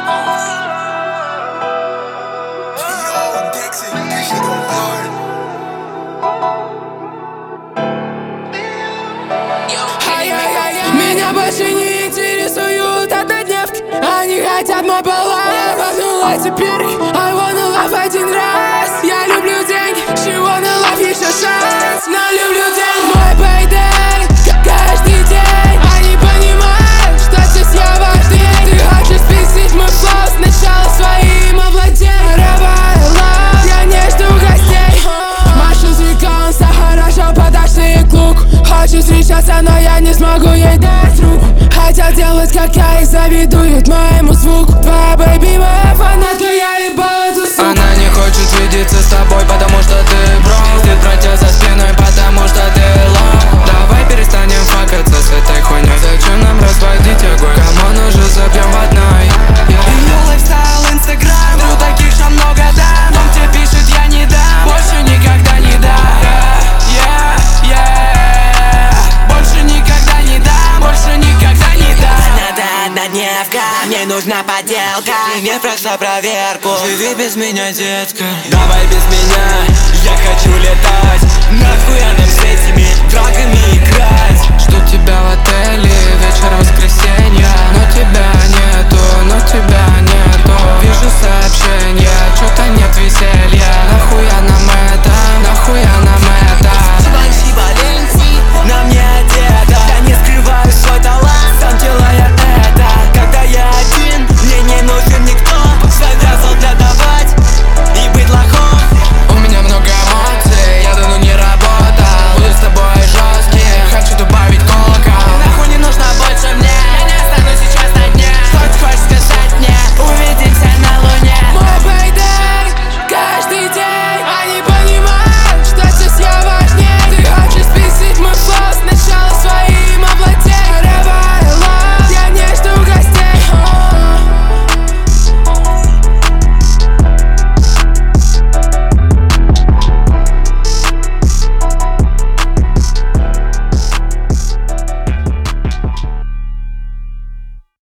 Меня больше не интересуют однодневки. Они хотят мой баланс. Поднула теперь I wanna love один раз. Я люблю деньги, she wanna love еще шанс. Но люблю деньги, мой payday каждый день. Они понимают, что сейчас я важнее. Ты хочешь списать мой флоу сначала своим овладей. Я не жду гостей. Машу звуком, все хорошо, подошли к луку. Хочу встречаться, но я не смогу ей дать руку. Хотят делать, как я, и завидуют моему звуку. Твоя бэйби, моя фанатка, я ебал эту суку. Она не хочет видеться с тобой, потому что ты брал. Ты братья за спиной, потому что ты лох. Давай перестанем факаться с этой хуйней. Зачем нам разводить огонь? Камон, уже забьем в одной. Ее лайфстайл, инстаграм, у таких же много, да. Но тебе пишет, я не дам, больше никогда не дам. Больше никогда не дам, больше никогда не дам. Надо однодневка, мне нужна поделка. Привет, прошла проверку. Живи без меня, детка, давай без меня. Я хочу летать, нахуй нам с этими драгами играть. Жду тебя в отеле, вечер воскресенья.